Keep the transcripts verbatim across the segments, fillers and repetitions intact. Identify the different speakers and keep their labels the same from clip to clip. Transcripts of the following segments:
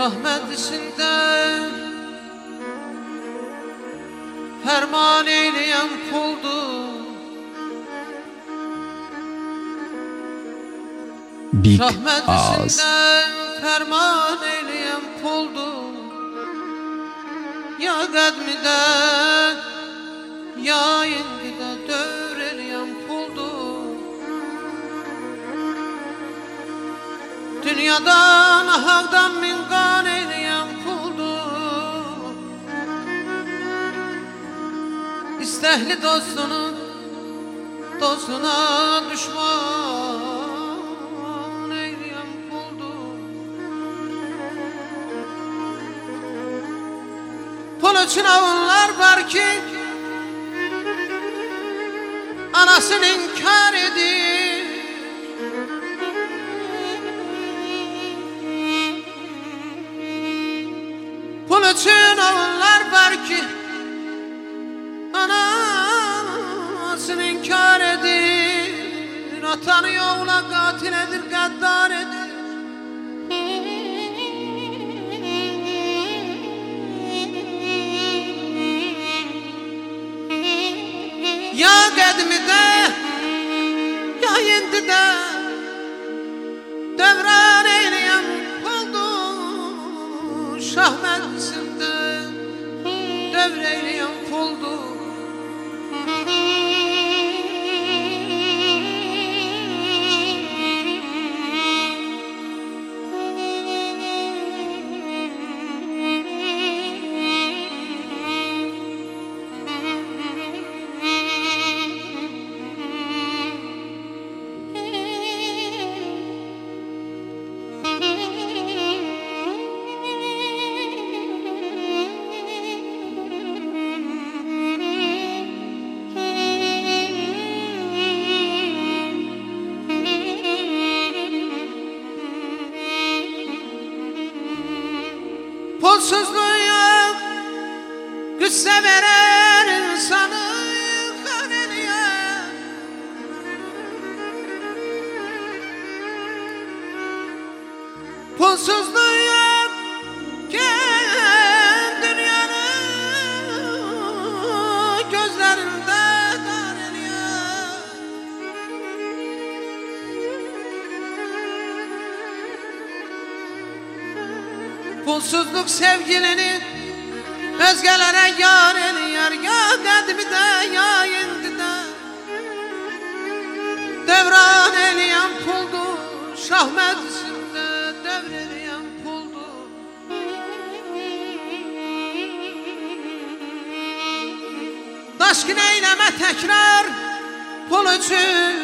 Speaker 1: Rahmetlisinde ferman eyleyen kuldu.
Speaker 2: Big Ağız.
Speaker 1: Rahmetlisinde ferman eyleyen kuldu. Ya qədmide ya indide dövr eləyən puldu. Dünyadan ahaqdan min qan eləyən puldu. İstəhli dostunu dostuna düşman eləyən puldu. Pul üçün avunlar var ki anasını inkar edir. Pul için olanlar var ki anasını inkar edir. Atanı yoğla katil edir, gaddar edir. Ya qədmide ya indide devran eyləyən oldu. Şah məclisində devr eyləyən oldu. Pulsuzluğu yok, güçse veren insanı kan eliyor. Pulsuzluğu yok, kim dünyanın gözlerinde kan eliyor. Pulsuzluk sevgilini özgelere yar eləyər. Ya qədmide ya indide devran eləyən puldu. Şah məclisində devr eləyən puldu. Daşqın eyləmə təkrar pul üçün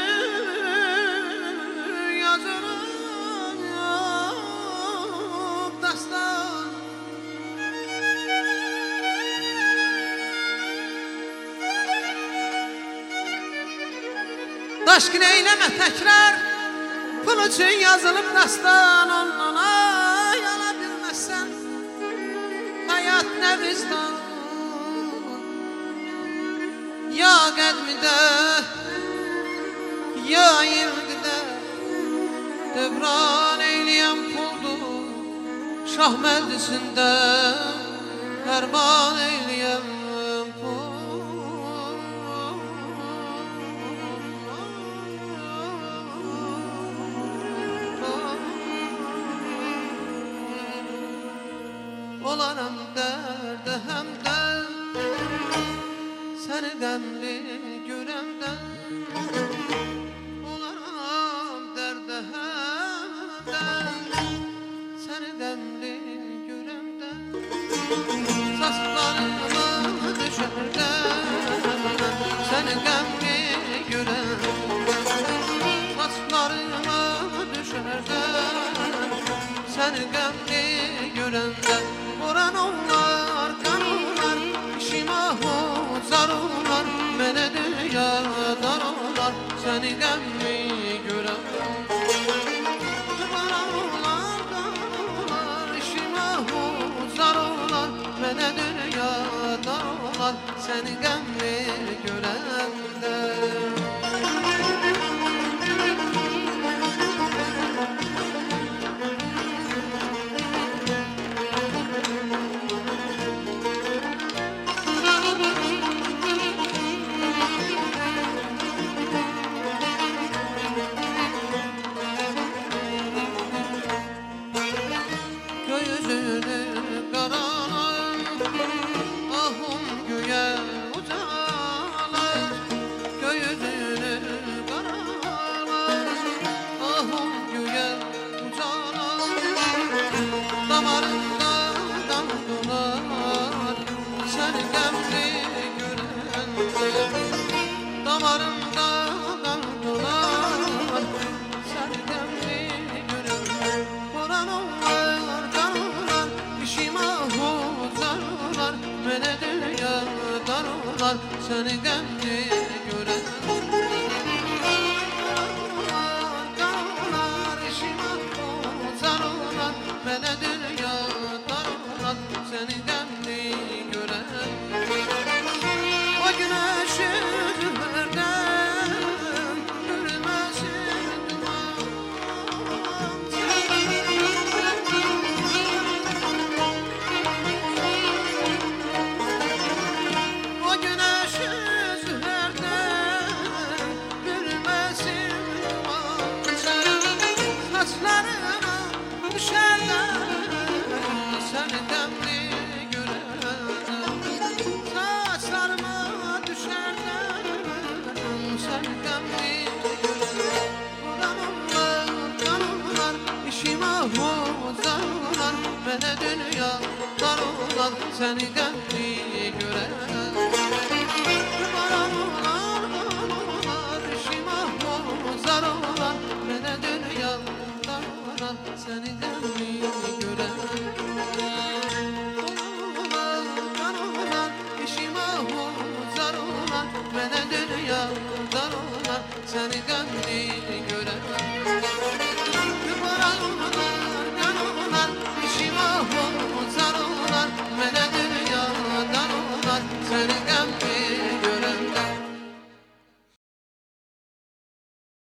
Speaker 1: Daşqın eyləmə təkrar pul üçün yazılıb dastan. Ondan ay ala bilməzsən həyat nə vicdan. Ya qədmide ya indidə devran eyləyən puldu. Şah məclisində fərman eyləyən olaram dərdə həmdən. Səni qəmli görəmdən olaram dərdə həmdən. Səni qəmli görəmdən saçlarıma düşərdən. Səni qəmli görəmdən saçlarıma düşərdən. Səni qəmli görəmdən Oran onlar, kan onlar, işime huzar onlar. Mene dünyadar onlar, seni qəmli görəm. Oran onlar, kan onlar, işime huzar onlar. Mene dünyadar onlar, seni qəmli görəndə. mahvuzlar Mene dünya darlar Seni kendi gören Darlar işi mahvuzlar Mene dünya darlar Seni kendi gören O güneş yüzlerden Gülmesin duman O güneş yüzlerden Gülmesin duman Saçlarına düşerler Seni demli gören Saçlarıma düşerler Seni demli gören Kanımlar, kanımlar işi mahvuzlar Bana dünya darlar Seni demli gören Kanımlar, kanımlar işi mahvuzlar Bana dünya darlar Seni demli gören Kanımlar işi mahvuzlar Bana dünya darlar Seni demli